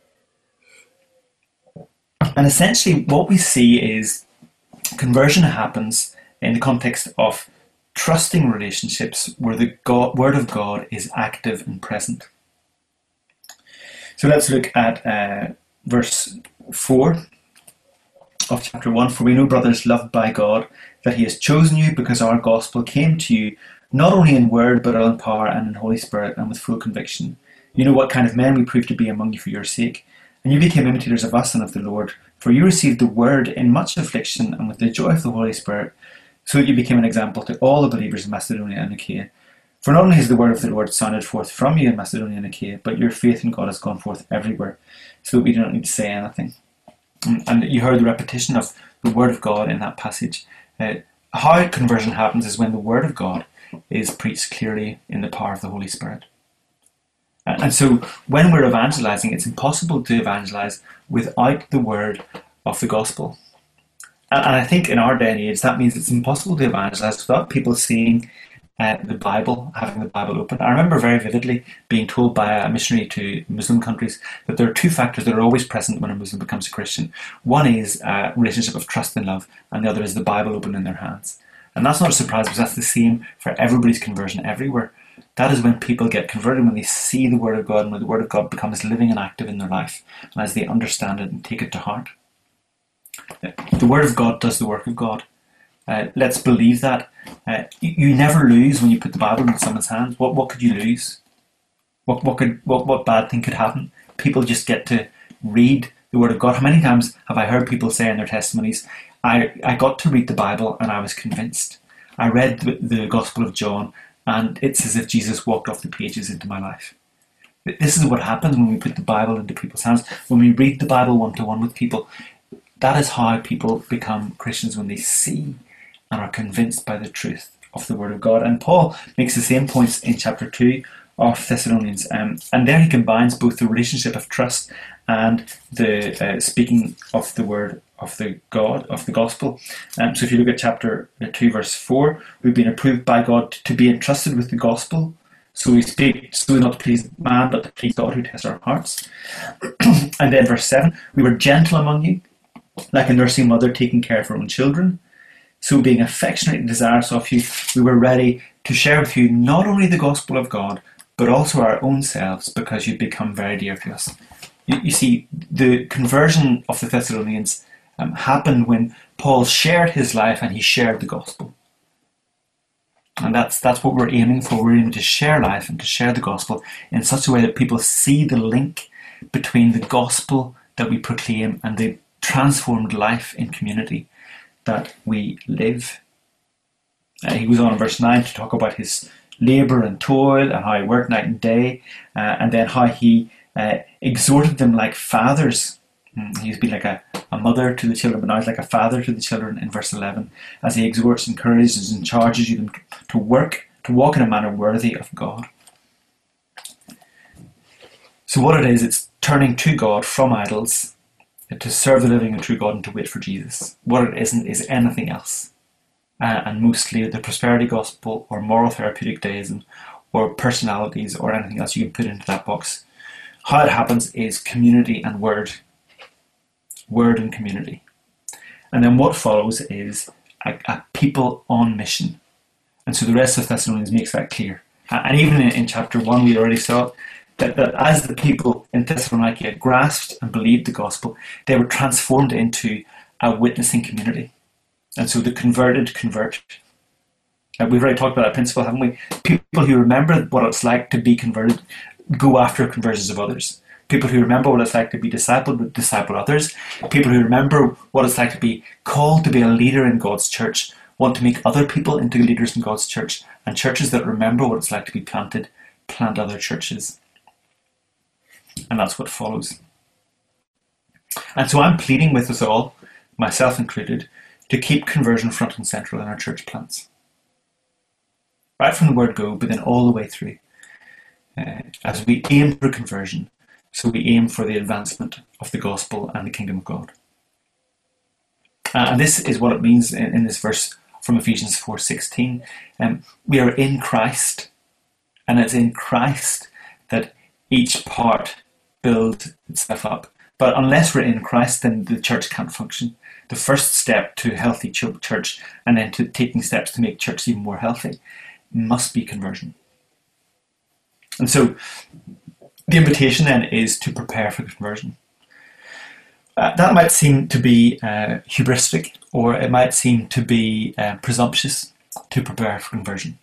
And essentially what we see is conversion happens in the context of trusting relationships where the God, Word of God is active and present. So let's look at uh, verse four of chapter one. For we know, brothers, loved by God, that he has chosen you because our gospel came to you not only in word but in power and in Holy Spirit and with full conviction. You know what kind of men we proved to be among you for your sake. And you became imitators of us and of the Lord, for you received the word in much affliction and with the joy of the Holy Spirit, so that you became an example to all the believers in Macedonia and Achaia. For not only has the word of the Lord sounded forth from you in Macedonia and Achaia, but your faith in God has gone forth everywhere, so that we do not need to say anything. And you heard the repetition of the word of God in that passage. Uh, how conversion happens is when the word of God is preached clearly in the power of the Holy Spirit. And so when we're evangelizing, it's impossible to evangelize without the word of the gospel. And I think in our day and age, that means it's impossible to evangelize without people seeing uh, the Bible, having the Bible open. I remember very vividly being told by a missionary to Muslim countries that there are two factors that are always present when a Muslim becomes a Christian. One is a relationship of trust and love, and the other is the Bible open in their hands. And that's not a surprise, because that's the same for everybody's conversion everywhere. That is when people get converted, when they see the Word of God, and when the Word of God becomes living and active in their life, and as they understand it and take it to heart. The Word of God does the work of God. Uh, let's believe that. Uh, you, you never lose when you put the Bible in someone's hands. What what could you lose? What what could what what bad thing could happen? People just get to read the Word of God. How many times have I heard people say in their testimonies, I, I got to read the Bible and I was convinced. I read the, the Gospel of John, and it's as if Jesus walked off the pages into my life. This is what happens when we put the Bible into people's hands. When we read the Bible one-to-one with people, that is how people become Christians, when they see and are convinced by the truth of the Word of God. And Paul makes the same points in chapter two of Thessalonians. Um, and there he combines both the relationship of trust and the uh, speaking of the Word of the God, of the Gospel. Um, so if you look at chapter two, verse four, we've been approved by God to be entrusted with the Gospel. So we speak, so not to please man, but to please God who tests our hearts. And then verse seven, we were gentle among you, like a nursing mother taking care of her own children. So being affectionately desirous of you, we were ready to share with you not only the gospel of God, but also our own selves, because you've become very dear to us. You, you see, the conversion of the Thessalonians um, happened when Paul shared his life and he shared the gospel. And that's that's what we're aiming for. We're aiming to share life and to share the gospel in such a way that people see the link between the gospel that we proclaim and the transformed life in community that we live. Uh, he goes on in verse nine to talk about his labour and toil and how he worked night and day, uh, and then how he uh, exhorted them like fathers. He's been like a, a mother to the children, but now he's like a father to the children in verse eleven, as he exhorts, encourages and charges you to work, to walk in a manner worthy of God. So what it is, it's turning to God from idols, to serve the living and true God and to wait for Jesus. What it isn't is anything else. Uh, and mostly the prosperity gospel or moral therapeutic deism or personalities or anything else you can put into that box. How it happens is community and word. Word and community. And then what follows is a, a people on mission. And so the rest of Thessalonians makes that clear. And even in, in chapter one we already saw that, that as the people in Thessalonica grasped and believed the gospel, they were transformed into a witnessing community. And so the converted convert. Uh, we've already talked about that principle, haven't we? People who remember what it's like to be converted go after conversions of others. People who remember what it's like to be discipled would disciple others. People who remember what it's like to be called to be a leader in God's church want to make other people into leaders in God's church. And churches that remember what it's like to be planted, plant other churches. And that's what follows. And so I'm pleading with us all, myself included, to keep conversion front and central in our church plants. Right from the word go, but then all the way through. Uh, as we aim for conversion, so we aim for the advancement of the gospel and the kingdom of God. Uh, and this is what it means in, in this verse from Ephesians four sixteen. Um, we are in Christ, and it's in Christ that each part builds itself up. But unless we're in Christ, then the church can't function. The first step to a healthy church, and then to taking steps to make church even more healthy, must be conversion. And so the invitation then is to prepare for conversion. Uh, that might seem to be uh, hubristic, or it might seem to be uh, presumptuous to prepare for conversion.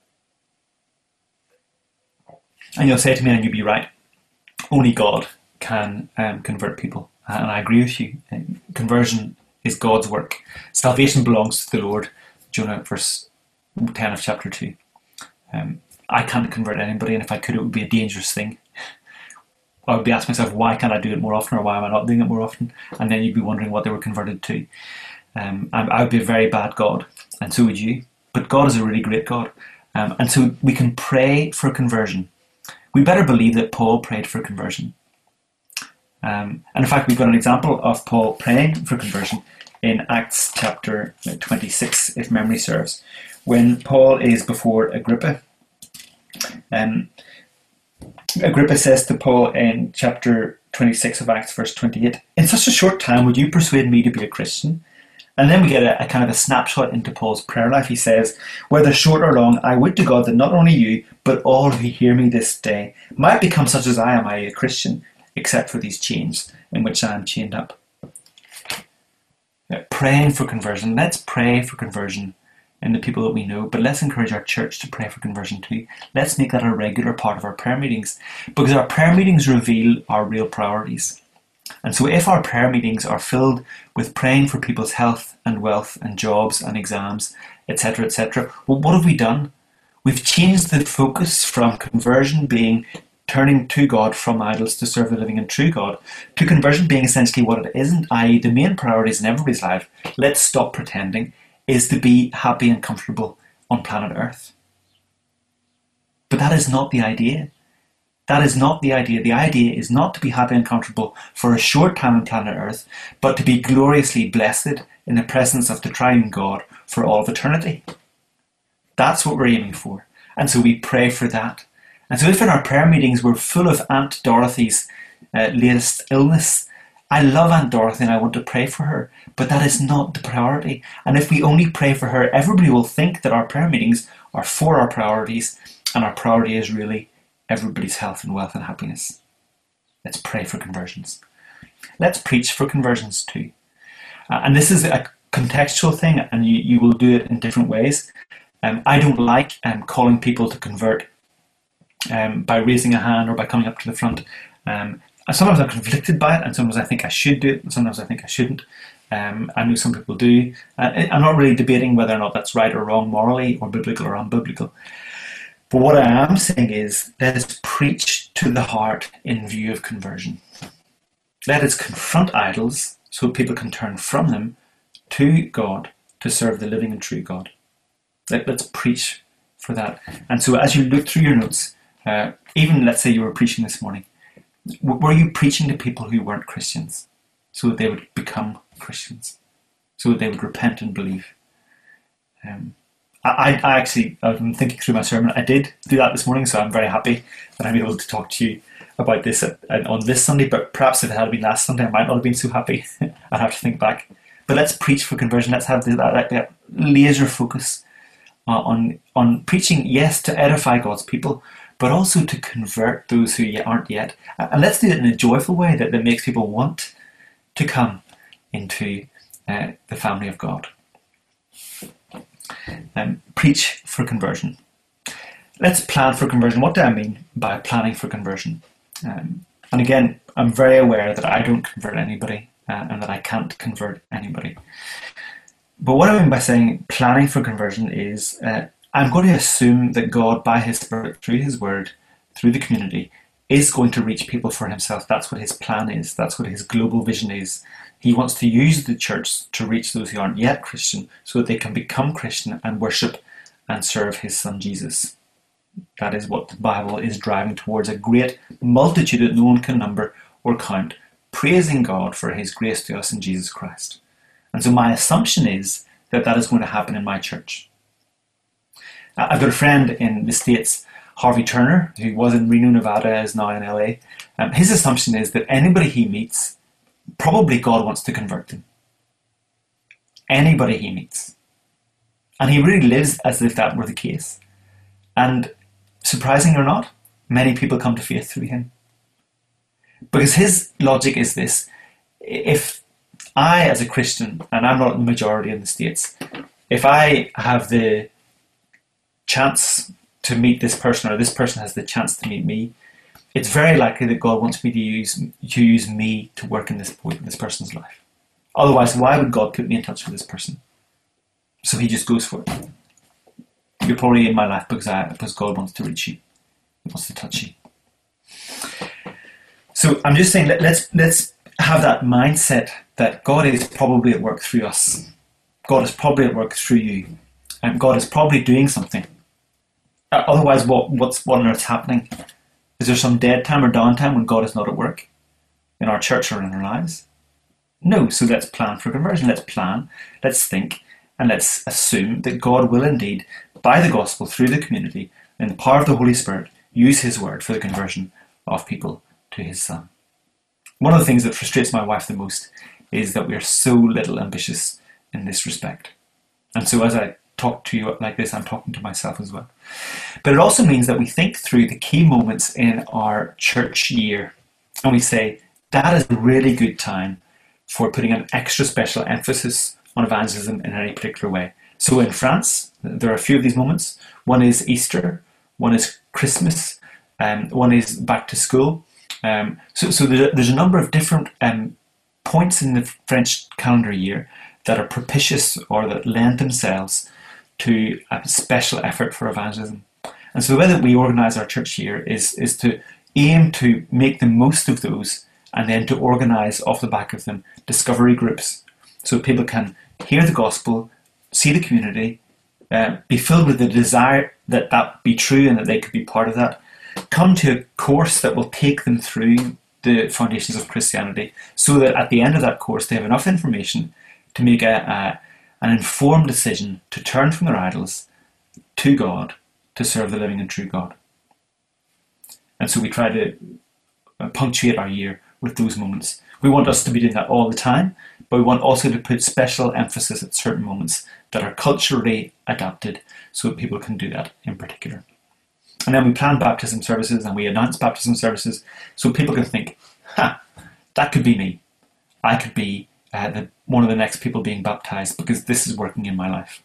And you'll say to me, and you'll be right, only God can um, convert people. And I agree with you. Conversion is God's work. Salvation belongs to the Lord. Jonah, verse ten of chapter two. Um, I can't convert anybody, and if I could, it would be a dangerous thing. I would be asking myself, why can't I do it more often, or why am I not doing it more often? And then you'd be wondering what they were converted to. Um, I, I would be a very bad God, and so would you. But God is a really great God. Um, and so we can pray for conversion. We better believe that Paul prayed for conversion. Um, and in fact, we've got an example of Paul praying for conversion in Acts chapter twenty-six, if memory serves, when Paul is before Agrippa. Um, Agrippa says to Paul in chapter twenty-six of Acts, verse twenty-eight, "In such a short time would you persuade me to be a Christian?" And then we get a, a kind of a snapshot into Paul's prayer life. He says, "Whether short or long, I would to God that not only you, but all who hear me this day might become such as I am, I a Christian, except for these chains in which I am chained up." Now, praying for conversion. Let's pray for conversion in the people that we know, but let's encourage our church to pray for conversion too. Let's make that a regular part of our prayer meetings, because our prayer meetings reveal our real priorities. And so if our prayer meetings are filled with praying for people's health and wealth and jobs and exams, et cetera, et cetera, well, what have we done? We've changed the focus from conversion being turning to God from idols to serve the living and true God, to conversion being essentially what it isn't, that is the main priorities in everybody's life. Let's stop pretending, is to be happy and comfortable on planet Earth. But that is not the idea. That is not the idea. The idea is not to be happy and comfortable for a short time on planet Earth, but to be gloriously blessed in the presence of the triune God for all of eternity. That's what we're aiming for. And so we pray for that. And so if in our prayer meetings we're full of Aunt Dorothy's uh, latest illness, I love Aunt Dorothy and I want to pray for her, but that is not the priority. And if we only pray for her, everybody will think that our prayer meetings are for our priorities, and our priority is really everybody's health and wealth and happiness. Let's pray for conversions. Let's preach for conversions too. Uh, and this is a contextual thing, and you, you will do it in different ways. Um, I don't like um, calling people to convert um, by raising a hand or by coming up to the front. Um, sometimes I'm conflicted by it, and sometimes I think I should do it, and sometimes I think I shouldn't. Um, I know some people do. Uh, I'm not really debating whether or not that's right or wrong morally, or biblical or unbiblical. But what I am saying is, let us preach to the heart in view of conversion. Let us confront idols so people can turn from them to God to serve the living and true God. Let, let's preach for that. And so as you look through your notes, uh, even let's say you were preaching this morning, w- were you preaching to people who weren't Christians so that they would become Christians, so that they would repent and believe? Um, I, I actually, I've been thinking through my sermon. I did do that this morning, so I'm very happy that I'm able to talk to you about this at, at, on this Sunday. But perhaps if it had been last Sunday, I might not have been so happy. I'd have to think back. But let's preach for conversion. Let's have that, that, that laser focus uh, on on preaching, yes, to edify God's people, but also to convert those who aren't yet. And let's do it in a joyful way that, that makes people want to come into uh, the family of God. Um, preach for conversion. Let's plan for conversion. What do I mean by planning for conversion? Um, and again, I'm very aware that I don't convert anybody uh, and that I can't convert anybody. But what I mean by saying planning for conversion is uh, I'm going to assume that God, by his Spirit, through his word, through the community, is going to reach people for himself. That's what his plan is. That's what his global vision is. He wants to use the church to reach those who aren't yet Christian so that they can become Christian and worship and serve his son Jesus. That is what the Bible is driving towards, a great multitude that no one can number or count, praising God for his grace to us in Jesus Christ. And so my assumption is that that is going to happen in my church. I've got a friend in the States, Harvey Turner, who was in Reno, Nevada, is now in L A. Um, his assumption is that anybody he meets, probably God wants to convert them. Anybody he meets. And he really lives as if that were the case. And surprising or not, many people come to faith through him. Because his logic is this: if I, as a Christian, and I'm not the majority in the States, if I have the chance to meet this person, or this person has the chance to meet me, it's very likely that God wants me to use to use me to work in this this person's life. Otherwise, why would God put me in touch with this person? So he just goes for it. You're probably in my life because I, because God wants to reach you. He wants to touch you. So I'm just saying, let, let's let's have that mindset that God is probably at work through us. God is probably at work through you, and God is probably doing something. Otherwise, what what's what on earth's happening? Is there some dead time or downtime when God is not at work in our church or in our lives? No. So let's plan for conversion. Let's plan. Let's think, and let's assume that God will indeed, by the gospel, through the community, in the power of the Holy Spirit, use his word for the conversion of people to his son. One of the things that frustrates my wife the most is that we are so little ambitious in this respect. And so as I talk to you like this, I'm talking to myself as well. But it also means that we think through the key moments in our church year, and we say, that is a really good time for putting an extra special emphasis on evangelism in any particular way. So in France, there are a few of these moments. One is Easter, one is Christmas, um, one is back to school. Um, so so there's a, there's a number of different um, points in the French calendar year that are propitious or that lend themselves to a special effort for evangelism. And so the way that we organise our church year is, is to aim to make the most of those, and then to organise off the back of them discovery groups so people can hear the gospel, see the community, uh, be filled with the desire that that be true and that they could be part of that, come to a course that will take them through the foundations of Christianity, so that at the end of that course they have enough information to make a, a an informed decision to turn from their idols to God, to serve the living and true God. And so we try to punctuate our year with those moments. We want us to be doing that all the time, but we want also to put special emphasis at certain moments that are culturally adapted so that people can do that in particular. And then we plan baptism services and we announce baptism services so people can think, ha, that could be me. I could be uh, the, one of the next people being baptized, because this is working in my life.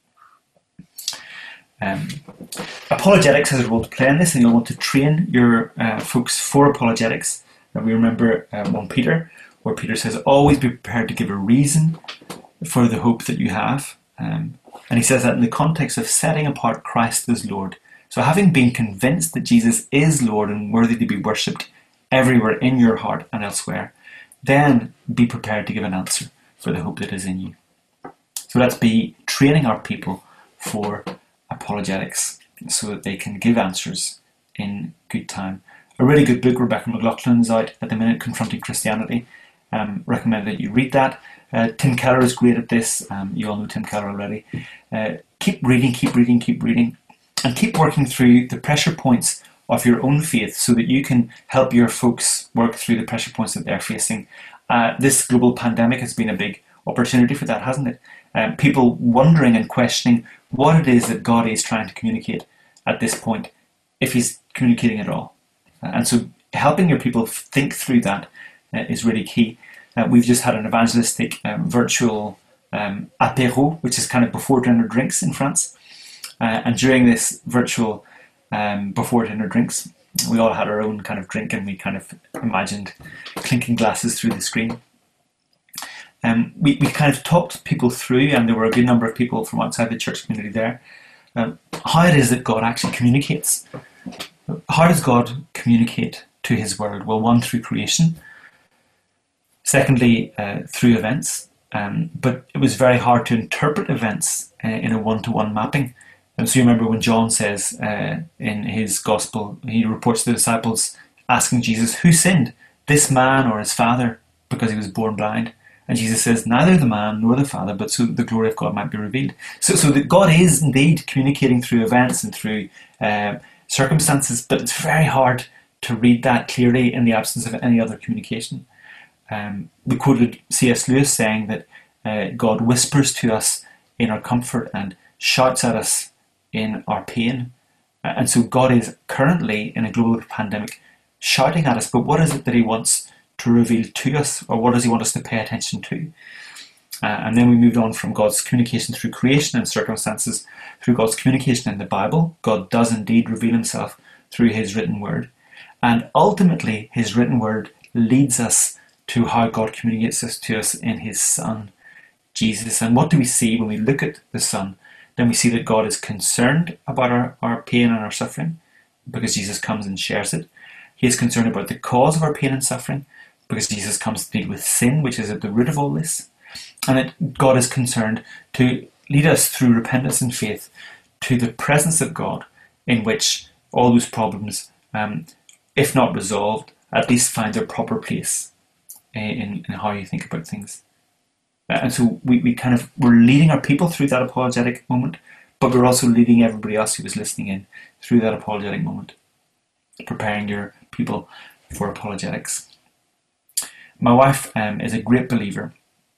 Um, apologetics has a role to play in this, and you'll want to train your uh, folks for apologetics. And we remember uh, First Peter, where Peter says, always be prepared to give a reason for the hope that you have. Um, and he says that in the context of setting apart Christ as Lord. So having been convinced that Jesus is Lord and worthy to be worshipped everywhere in your heart and elsewhere, then be prepared to give an answer for the hope that is in you. So let's be training our people for apologetics so that they can give answers in good time. A really good book, Rebecca McLaughlin's out at the minute, Confronting Christianity. Um, recommend that you read that. Uh, Tim Keller is great at this. Um, you all know Tim Keller already. Uh, keep reading, keep reading, keep reading, and keep working through the pressure points of your own faith so that you can help your folks work through the pressure points that they're facing. Uh, this global pandemic has been a big opportunity for that, hasn't it? Um, people wondering and questioning what it is that God is trying to communicate at this point, if he's communicating at all. Uh, and so helping your people think through that uh, is really key. Uh, we've just had an evangelistic um, virtual um, apéro, which is kind of before dinner drinks in France. Uh, and during this virtual um, before dinner drinks, we all had our own kind of drink, and we kind of imagined clinking glasses through the screen. Um, we, we kind of talked people through, and there were a good number of people from outside the church community there, um, how it is that God actually communicates. How does God communicate to his word? Well, one, through creation. Secondly, uh, through events. Um, but it was very hard to interpret events uh, in a one-to-one mapping. And so you remember when John says uh, in his gospel, he reports to the disciples asking Jesus, who sinned, this man or his father, because he was born blind? And Jesus says, neither the man nor the father, but so the glory of God might be revealed. So, so that God is indeed communicating through events and through uh, circumstances, but it's very hard to read that clearly in the absence of any other communication. Um, we quoted C S Lewis saying that uh, God whispers to us in our comfort and shouts at us in our pain. And so God is currently in a global pandemic shouting at us, but what is it that he wants to reveal to us, or what does he want us to pay attention to? Uh, and then we moved on from God's communication through creation and circumstances, through God's communication in the Bible. God does indeed reveal himself through his written word. And ultimately, his written word leads us to how God communicates this to us in his Son, Jesus. And what do we see when we look at the Son? Then we see that God is concerned about our, our pain and our suffering, because Jesus comes and shares it. He is concerned about the cause of our pain and suffering, because Jesus comes to deal with sin, which is at the root of all this. And that God is concerned to lead us through repentance and faith to the presence of God, in which all those problems, um, if not resolved, at least find their proper place in, in how you think about things. And so we, we kind of, we're leading our people through that apologetic moment, but we're also leading everybody else who was listening in through that apologetic moment, preparing your people for apologetics. My wife um, is a great believer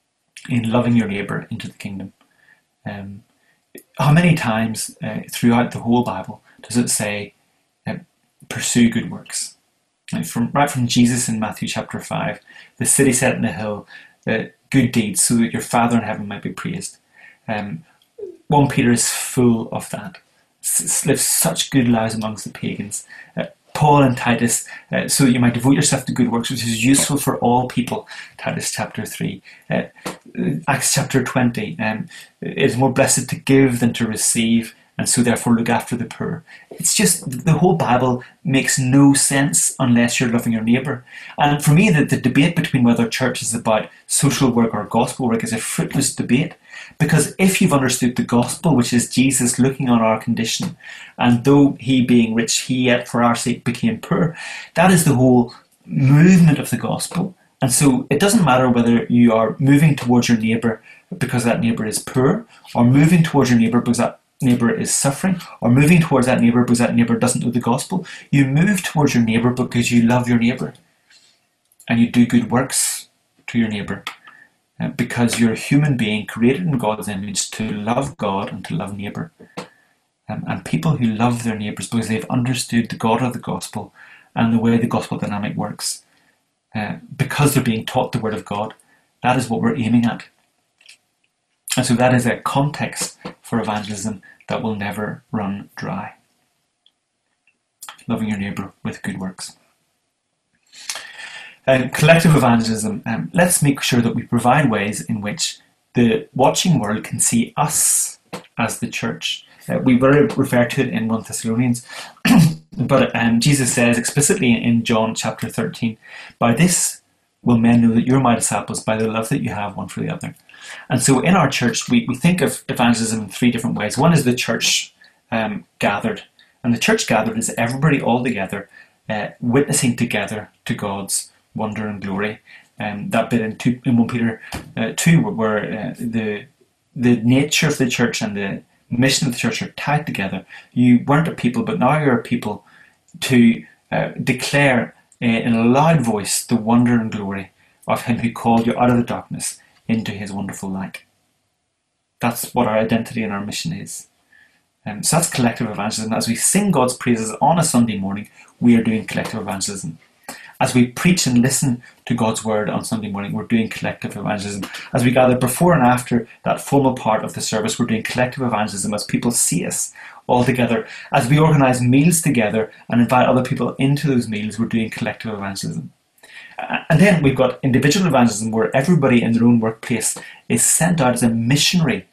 in loving your neighbour into the kingdom. Um, how many times uh, throughout the whole Bible does it say, uh, pursue good works? Like from, right from Jesus in Matthew chapter five, the city set in the hill, uh, good deeds so that your Father in heaven might be praised. Um, First Peter is full of that. S- live such good lives amongst the pagans. Uh, Paul and Titus, uh, so that you might devote yourself to good works, which is useful for all people. Titus chapter three. Uh, Acts chapter twenty. Um, it is more blessed to give than to receive, and so therefore look after the poor. It's just, the whole Bible makes no sense unless you're loving your neighbour. And for me, the, the debate between whether church is about social work or gospel work is a fruitless debate. Because if you've understood the gospel, which is Jesus looking on our condition, and though he being rich, he yet for our sake became poor, that is the whole movement of the gospel. And so it doesn't matter whether you are moving towards your neighbour because that neighbour is poor, or moving towards your neighbour because that neighbour is suffering, or moving towards that neighbour because that neighbour doesn't know the gospel. You move towards your neighbour because you love your neighbour, and you do good works to your neighbour. Uh, because you're a human being created in God's image to love God and to love neighbour. Um, and people who love their neighbours because they've understood the God of the gospel and the way the gospel dynamic works, uh, because they're being taught the word of God, That is what we're aiming at. And so that is a context for evangelism that will never run dry. Loving your neighbour with good works. Uh, collective evangelism. Um, let's make sure that we provide ways in which the watching world can see us as the church. Uh, we will refer to it in First Thessalonians, but um, Jesus says explicitly in John chapter thirteen, by this will men know that you're my disciples, by the love that you have one for the other. And so in our church, we, we think of evangelism in three different ways. One is the church um, gathered. And the church gathered is everybody all together, uh, witnessing together to God's wonder and glory. Um, that bit in, two, in First Peter uh, two, where uh, the the nature of the church and the mission of the church are tied together. You weren't a people, but now you're a people to uh, declare uh, in a loud voice the wonder and glory of him who called you out of the darkness into his wonderful light. That's what our identity and our mission is. Um, so that's collective evangelism. As we sing God's praises on a Sunday morning, we are doing collective evangelism. As we preach and listen to God's word on Sunday morning, we're doing collective evangelism. As we gather before and after that formal part of the service, we're doing collective evangelism as people see us all together. As we organise meals together and invite other people into those meals, we're doing collective evangelism. And then we've got individual evangelism, where everybody in their own workplace is sent out as a missionary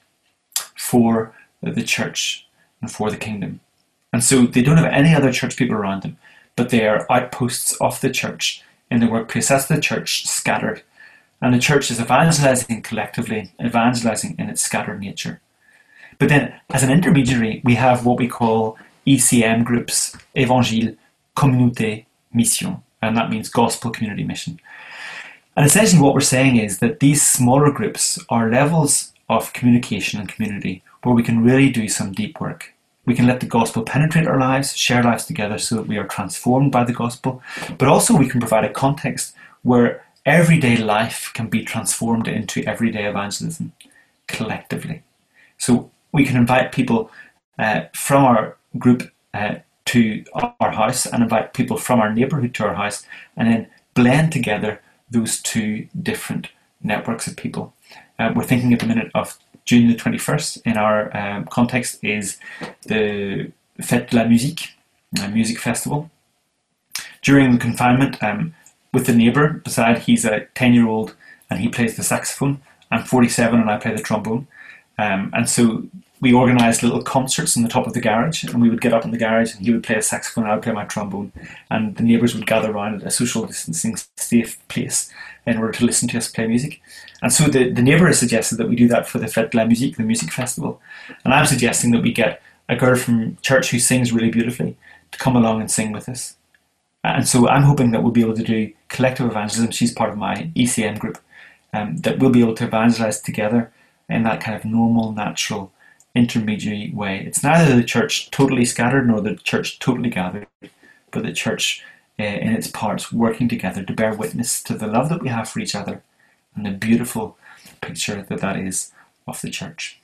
for the church and for the kingdom. And so they don't have any other church people around them, but they are outposts of the church in the workplace. That's the church scattered. And the church is evangelizing collectively, evangelizing in its scattered nature. But then, as an intermediary, we have what we call E C M groups, Évangile, Communauté, Mission. And that means Gospel Community Mission. And essentially what we're saying is that these smaller groups are levels of communication and community where we can really do some deep work. We can let the gospel penetrate our lives, share lives together so that we are transformed by the gospel, but also we can provide a context where everyday life can be transformed into everyday evangelism collectively. So we can invite people uh, from our group uh, to our house and invite people from our neighbourhood to our house, and then blend together those two different networks of people. Uh, we're thinking at the minute of June the twenty-first in our um, context is the Fête de la Musique, a music festival. During the confinement, um, with the neighbour beside, he's a ten-year-old and he plays the saxophone. I'm forty-seven and I play the trombone. Um, and so we organised little concerts in the top of the garage, and we would get up in the garage and he would play a saxophone and I would play my trombone, and the neighbours would gather around at a social distancing safe place in order to listen to us play music. And so the, the neighbour has suggested that we do that for the Fête de la Musique, the music festival. And I'm suggesting that we get a girl from church who sings really beautifully to come along and sing with us. And so I'm hoping that we'll be able to do collective evangelism. She's part of my E C M group, um, that we'll be able to evangelise together in that kind of normal, natural, intermediary way. It's neither the church totally scattered nor the church totally gathered, but the church uh, in its parts working together to bear witness to the love that we have for each other and the beautiful picture that that is of the church.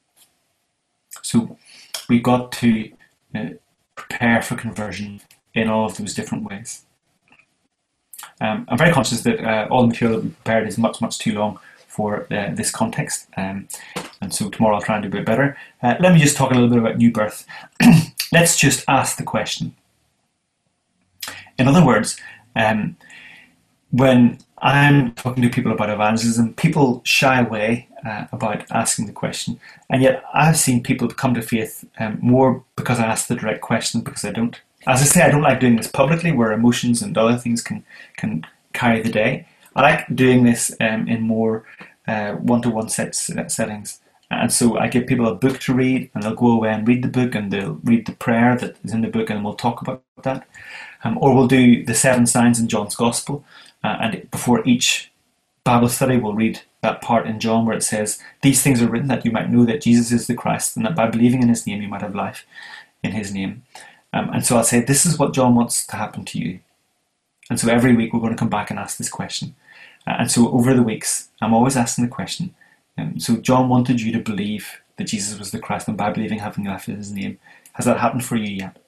So we've got to uh, prepare for conversion in all of those different ways. Um, I'm very conscious that uh, all the material that we prepared is much, much too long for uh, this context, um, and so tomorrow I'll try and do a bit better. Uh, let me just talk a little bit about new birth. Let's just ask the question. In other words, um, when I'm talking to people about evangelism, people shy away uh, about asking the question, and yet I've seen people come to faith um, more because I ask the direct question because I don't. As I say, I don't like doing this publicly where emotions and other things can, can carry the day. I like doing this um, in more uh, one-to-one sets, settings. And so I give people a book to read, and they'll go away and read the book, and they'll read the prayer that is in the book, and we'll talk about that. Um, or we'll do the seven signs in John's Gospel, uh, and before each Bible study we'll read that part in John where it says, these things are written that you might know that Jesus is the Christ, and that by believing in his name you might have life in his name. Um, and so I'll say, this is what John wants to happen to you. And so every week we're going to come back and ask this question. Uh, and so over the weeks, I'm always asking the question. Um, so John wanted you to believe that Jesus was the Christ, and by believing, having life in his name. Has that happened for you yet?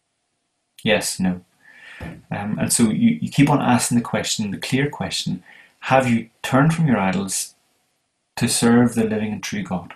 Yes, no. Um, and so you, you keep on asking the question, the clear question, Have you turned from your idols to serve the living and true God?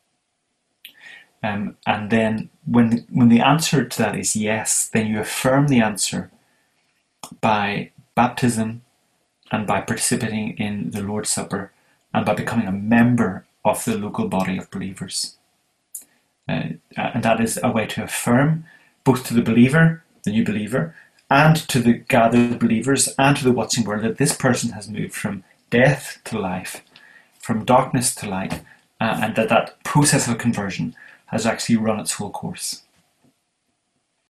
Um, and then when the, when the answer to that is yes, then you affirm the answer by baptism and by participating in the Lord's Supper and by becoming a member of the local body of believers. Uh, and that is a way to affirm both to the believer, the new believer, and to the gathered believers and to the watching world that this person has moved from death to life, from darkness to light, uh, and that that process of conversion has actually run its full course.